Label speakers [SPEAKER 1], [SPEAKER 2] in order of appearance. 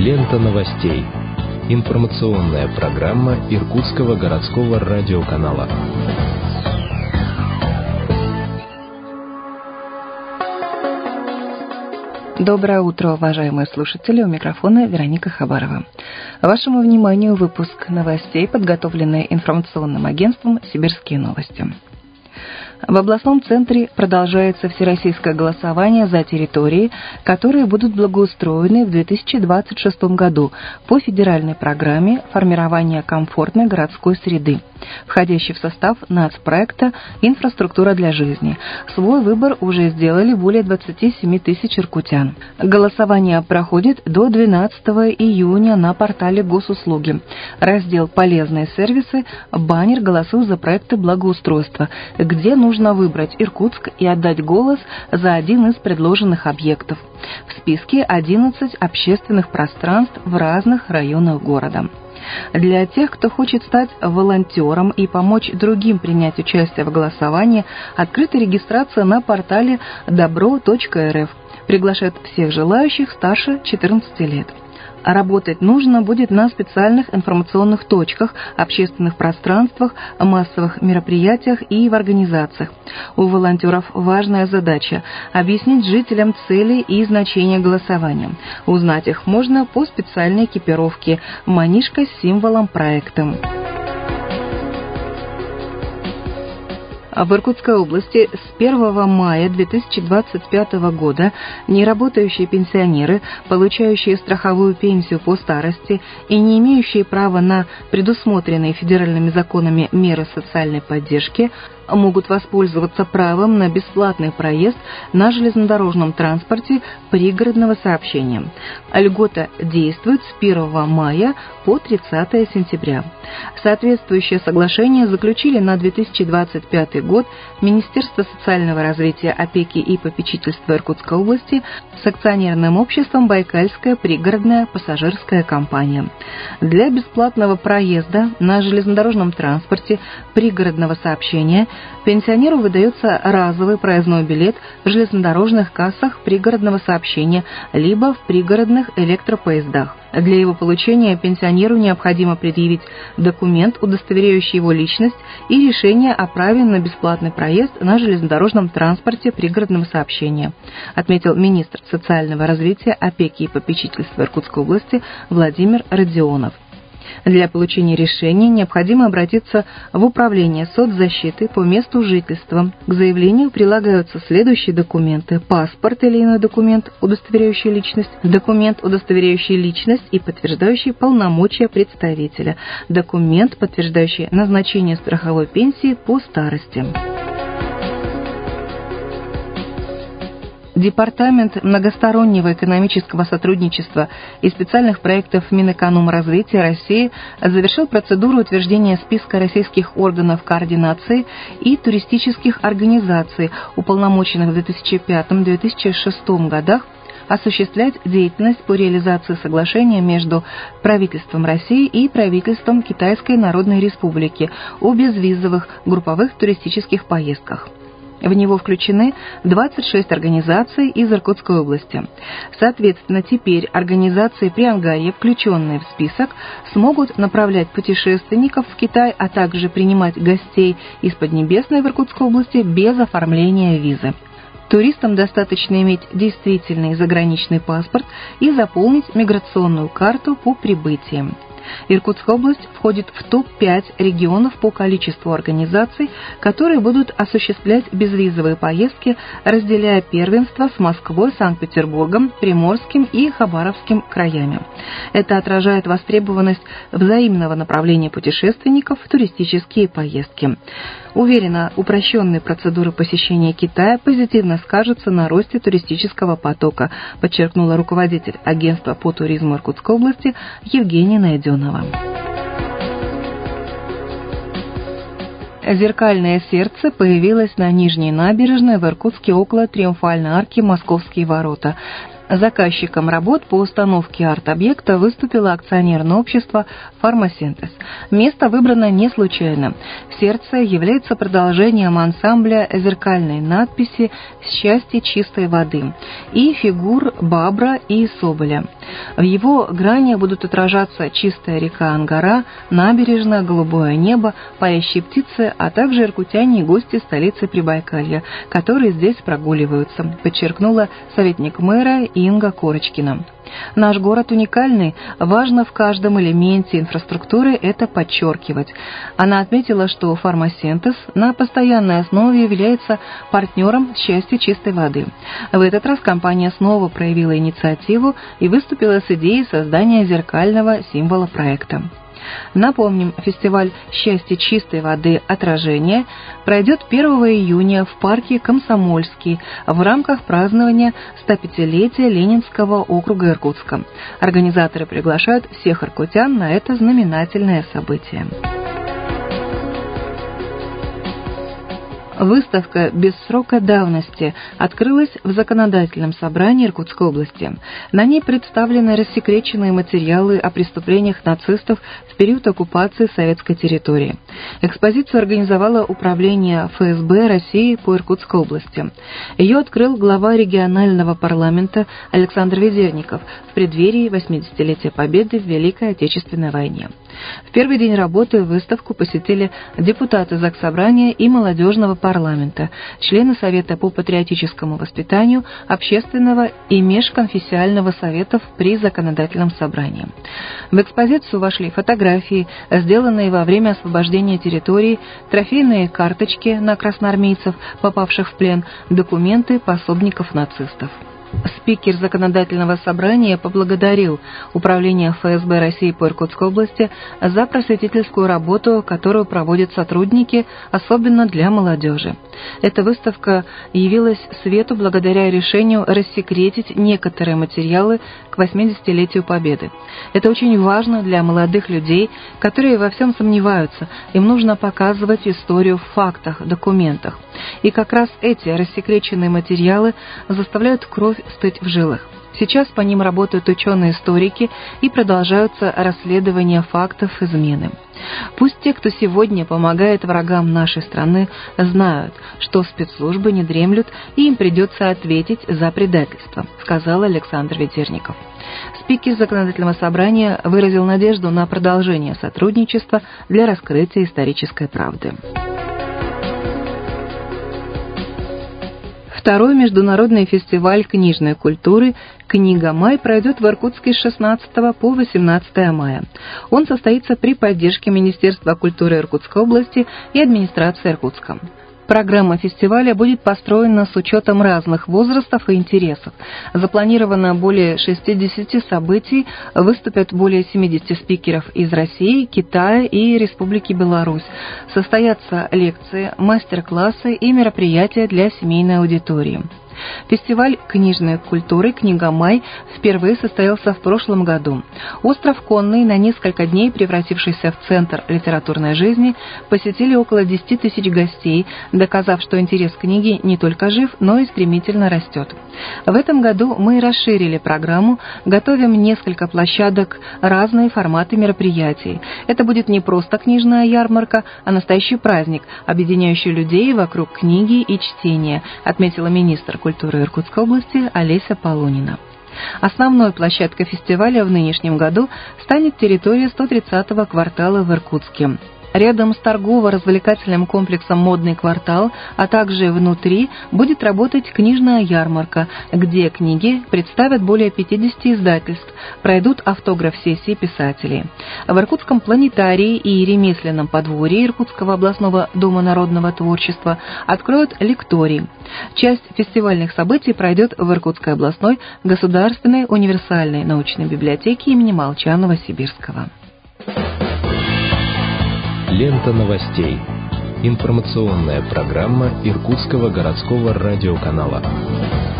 [SPEAKER 1] Лента новостей. Информационная программа Иркутского городского радиоканала.
[SPEAKER 2] Доброе утро, уважаемые слушатели. У микрофона Вероника Хабарова. Вашему вниманию выпуск новостей, подготовленный информационным агентством «Сибирские новости». В областном центре продолжается всероссийское голосование за территории, которые будут благоустроены в 2026 году по федеральной программе формирования комфортной городской среды, входящей в состав нацпроекта «Инфраструктура для жизни». Свой выбор уже сделали более 27 тысяч иркутян. Голосование проходит до 12 июня на портале Госуслуги. Раздел «Полезные сервисы», баннер «Голосуй за проекты благоустройства», где нужно выбрать Иркутск и отдать голос за один из предложенных объектов. В списке 11 общественных пространств в разных районах города. Для тех, кто хочет стать волонтером и помочь другим принять участие в голосовании, открыта регистрация на портале добро.рф. Приглашают всех желающих старше 14 лет. Работать нужно будет на специальных информационных точках, общественных пространствах, массовых мероприятиях и в организациях. У волонтеров важная задача – объяснить жителям цели и значение голосования. Узнать их можно по специальной экипировке «Манишка» с символом проекта. В Иркутской области с 1 мая 2025 года неработающие пенсионеры, получающие страховую пенсию по старости и не имеющие права на предусмотренные федеральными законами меры социальной поддержки, могут воспользоваться правом на бесплатный проезд на железнодорожном транспорте пригородного сообщения. Льгота действует с 1 мая по 30 сентября. Соответствующее соглашение заключили на 2025 год Министерство социального развития, опеки и попечительства Иркутской области с акционерным обществом «Байкальская пригородная пассажирская компания». Для бесплатного проезда на железнодорожном транспорте пригородного сообщения пенсионеру выдается разовый проездной билет в железнодорожных кассах пригородного сообщения либо в пригородных электропоездах. Для его получения пенсионеру необходимо предъявить документ, удостоверяющий его личность, и решение о праве на бесплатный проезд на железнодорожном транспорте пригородного сообщения, отметил министр социального развития, опеки и попечительства Иркутской области Владимир Родионов. Для получения решения необходимо обратиться в Управление соцзащиты по месту жительства. К заявлению прилагаются следующие документы: паспорт или иной документ, удостоверяющий личность, документ, удостоверяющий личность и подтверждающий полномочия представителя, документ, подтверждающий назначение страховой пенсии по старости. Департамент многостороннего экономического сотрудничества и специальных проектов Минэкономразвития России завершил процедуру утверждения списка российских органов координации и туристических организаций, уполномоченных в 2005-2006 годах осуществлять деятельность по реализации соглашения между правительством России и правительством Китайской Народной Республики о безвизовых групповых туристических поездках. В него включены 26 организаций из Иркутской области. Соответственно, теперь организации Приангалья, включенные в список, смогут направлять путешественников в Китай, а также принимать гостей из Поднебесной в Иркутской области без оформления визы. Туристам достаточно иметь действительный заграничный паспорт и заполнить миграционную карту по прибытии. Иркутская область входит в топ-5 регионов по количеству организаций, которые будут осуществлять безвизовые поездки, разделяя первенство с Москвой, Санкт-Петербургом, Приморским и Хабаровским краями. Это отражает востребованность взаимного направления путешественников в туристические поездки. Уверена, упрощенные процедуры посещения Китая позитивно скажутся на росте туристического потока, подчеркнула руководитель агентства по туризму Иркутской области Евгения Найденова. Зеркальное сердце появилось на Нижней набережной в Иркутске около Триумфальной арки «Московские ворота». Заказчиком работ по установке арт-объекта выступило акционерное общество «Фармасинтез». Место выбрано не случайно. Сердце является продолжением ансамбля зеркальной надписи «Счастье чистой воды» и фигур Бабра и Соболя. В его грани будут отражаться чистая река Ангара, набережная, голубое небо, парящие птицы, а также иркутяне и гости столицы Прибайкалья, которые здесь прогуливаются, подчеркнула советник мэра Инга Корочкина. Наш город уникальный, важно в каждом элементе инфраструктуры это подчеркивать. Она отметила, что «Фармасинтез» на постоянной основе является партнером счастья чистой воды. В этот раз компания снова проявила инициативу и выступила с идеей создания зеркального символа проекта. Напомним, фестиваль «Счастье чистой воды. Отражение» пройдет 1 июня в парке Комсомольский в рамках празднования 105-летия Ленинского округа Иркутска. Организаторы приглашают всех иркутян на это знаменательное событие. Выставка «Без срока давности» открылась в Законодательном собрании Иркутской области. На ней представлены рассекреченные материалы о преступлениях нацистов в период оккупации советской территории. Экспозицию организовало Управление ФСБ России по Иркутской области. Ее открыл глава регионального парламента Александр Ведерников в преддверии 80-летия Победы в Великой Отечественной войне. В первый день работы выставку посетили депутаты Заксобрания и молодежного парламента, члены Совета по патриотическому воспитанию, общественного и межконфессионального советов при Законодательном собрании. В экспозицию вошли фотографии, сделанные во время освобождения территории, трофейные карточки на красноармейцев, попавших в плен, документы пособников нацистов. Спикер Законодательного собрания поблагодарил Управление ФСБ России по Иркутской области за просветительскую работу, которую проводят сотрудники, особенно для молодежи. Эта выставка явилась свету благодаря решению рассекретить некоторые материалы к 80-летию Победы. Это очень важно для молодых людей, которые во всем сомневаются. Им нужно показывать историю в фактах, документах. И как раз эти рассекреченные материалы заставляют кровь стыть в жилах. Сейчас по ним работают ученые-историки и продолжаются расследования фактов измены. Пусть те, кто сегодня помогает врагам нашей страны, знают, что спецслужбы не дремлют и им придется ответить за предательство, сказал Александр Ведерников. Спикер Законодательного собрания выразил надежду на продолжение сотрудничества для раскрытия исторической правды. Второй международный фестиваль книжной культуры «Книга Май» пройдет в Иркутске с 16 по 18 мая. Он состоится при поддержке Министерства культуры Иркутской области и администрации Иркутска. Программа фестиваля будет построена с учетом разных возрастов и интересов. Запланировано более 60 событий, выступят более 70 спикеров из России, Китая и Республики Беларусь. Состоятся лекции, мастер-классы и мероприятия для семейной аудитории. Фестиваль книжной культуры «Книга Май» впервые состоялся в прошлом году. Остров Конный, на несколько дней превратившийся в центр литературной жизни, посетили около 10 тысяч гостей, доказав, что интерес к книге не только жив, но и стремительно растет. В этом году мы расширили программу, готовим несколько площадок, разные форматы мероприятий. Это будет не просто книжная ярмарка, а настоящий праздник, объединяющий людей вокруг книги и чтения, отметила министр культуры Иркутской области Олеся Полунина. Основной площадкой фестиваля в нынешнем году станет территория 130-го квартала в Иркутске. Рядом с торгово-развлекательным комплексом «Модный квартал», а также внутри будет работать книжная ярмарка, где книги представят более 50 издательств, пройдут автограф-сессии писателей. В Иркутском планетарии и ремесленном подворье Иркутского областного дома народного творчества откроют лекторий. Часть фестивальных событий пройдет в Иркутской областной государственной универсальной научной библиотеке имени Молчанова-Сибирского.
[SPEAKER 1] Лента новостей. Информационная программа Иркутского городского радиоканала.